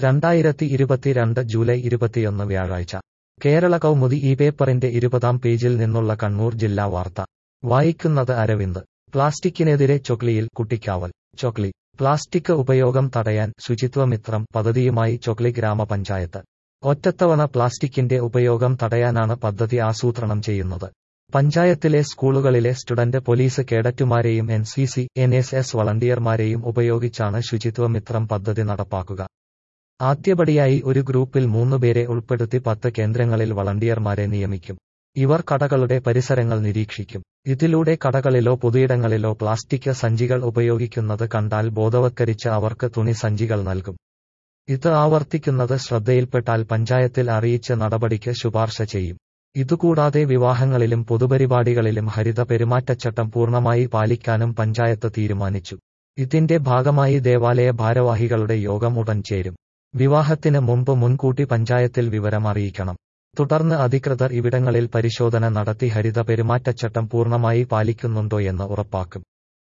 2022 July 21 വ്യാഴാഴ്ച കേരള കൗമുദി ഈ പേപ്പറിന്റെ 20-ാം പേജിൽ നിന്നുള്ള കണ്ണൂർ ജില്ലാ വാർത്ത വായിക്കുന്നത് അരവിന്ദ്. പ്ലാസ്റ്റിക്കിനെതിരെ ചൊക്ലിയിൽ കുട്ടിക്കാവൽ. ചൊക്ലി. പ്ലാസ്റ്റിക് ഉപയോഗം തടയാൻ ശുചിത്വമിത്രം പദ്ധതിയുമായി ചൊക്ലി ഗ്രാമപഞ്ചായത്ത്. ഒറ്റത്തവണ പ്ലാസ്റ്റിക്കിന്റെ ഉപയോഗം തടയാനാണ് പദ്ധതി ആസൂത്രണം ചെയ്യുന്നത്. പഞ്ചായത്തിലെ സ്കൂളുകളിലെ സ്റ്റുഡന്റ് പോലീസ് കേഡറ്റുമാരെയും NCC, NSS വളണ്ടിയർമാരെയും ഉപയോഗിച്ചാണ് ശുചിത്വമിത്രം പദ്ധതി നടപ്പാക്കുക. ആദ്യപടിയായി ഒരു ഗ്രൂപ്പിൽ 3 പേരെ ഉൾപ്പെടുത്തി 10 കേന്ദ്രങ്ങളിൽ വളണ്ടിയർമാരെ നിയമിക്കും. ഇവർ കടകളുടെ പരിസരങ്ങൾ നിരീക്ഷിക്കും. ഇതിലൂടെ കടകളിലോ പൊതുയിടങ്ങളിലോ പ്ലാസ്റ്റിക് സഞ്ചികൾ ഉപയോഗിക്കുന്നത് കണ്ടാൽ ബോധവത്കരിച്ച് അവർക്ക് തുണി സഞ്ചികൾ നൽകും. ഇത് ആവർത്തിക്കുന്നത് ശ്രദ്ധയിൽപ്പെട്ടാൽ പഞ്ചായത്തിൽ അറിയിച്ച് നടപടിക്ക് ശുപാർശ ചെയ്യും. ഇതുകൂടാതെ വിവാഹങ്ങളിലും പൊതുപരിപാടികളിലും ഹരിത പെരുമാറ്റച്ചട്ടം പൂർണ്ണമായി പാലിക്കാനും പഞ്ചായത്ത് തീരുമാനിച്ചു. ഇതിന്റെ ഭാഗമായി ദേവാലയ ഭാരവാഹികളുടെ യോഗം ഉടൻ ചേരും. വിവാഹത്തിന് മുമ്പ് മുൻകൂട്ടി പഞ്ചായത്തിൽ വിവരം അറിയിക്കണം. തുടർന്ന് അധികൃതർ ഇവിടങ്ങളിൽ പരിശോധന നടത്തി ഹരിത പെരുമാറ്റച്ചട്ടം പൂർണ്ണമായി പാലിക്കുന്നുണ്ടോയെന്ന് ഉറപ്പാക്കും.